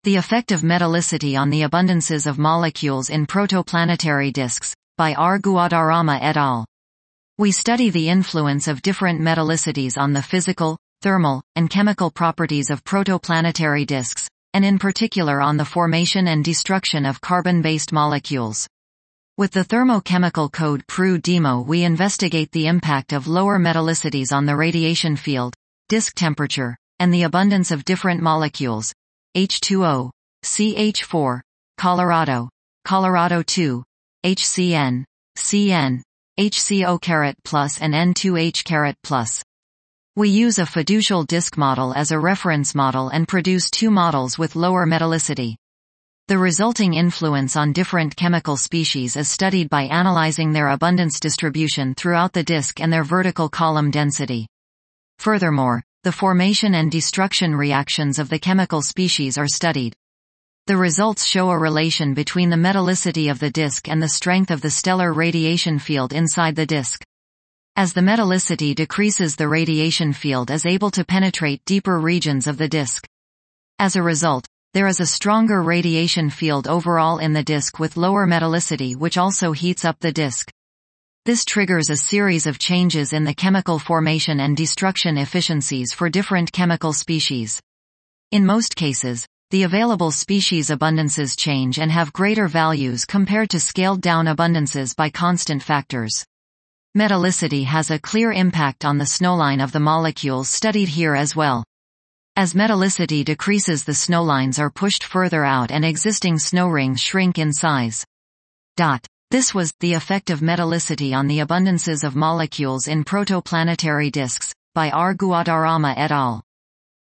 The effect of metallicity on the abundances of molecules in protoplanetary disks, by R. Guadarrama et al. We study the influence of different metallicities on the physical, thermal, and chemical properties of protoplanetary disks, and in particular on the formation and destruction of carbon-based molecules. With the thermochemical code PRU-DEMO, we investigate the impact of lower metallicities on the radiation field, disk temperature, and the abundance of different molecules: H2O, CH4, Colorado, Colorado-2, HCN, CN, HCO+, and N2H+. We use a fiducial disk model as a reference model and produce two models with lower metallicity. The resulting influence on different chemical species is studied by analyzing their abundance distribution throughout the disk and their vertical column density. Furthermore, the formation and destruction reactions of the chemical species are studied. The results show a relation between the metallicity of the disk and the strength of the stellar radiation field inside the disk. As the metallicity decreases, the radiation field is able to penetrate deeper regions of the disk. As a result, there is a stronger radiation field overall in the disk with lower metallicity, which also heats up the disk. This triggers a series of changes in the chemical formation and destruction efficiencies for different chemical species. In most cases, the available species abundances change and have greater values compared to scaled-down abundances by constant factors. Metallicity has a clear impact on the snowline of the molecules studied here as well. As metallicity decreases, the snowlines are pushed further out and existing snow rings shrink in size. This was the effect of metallicity on the abundances of molecules in protoplanetary disks, by R. Guadarrama et al.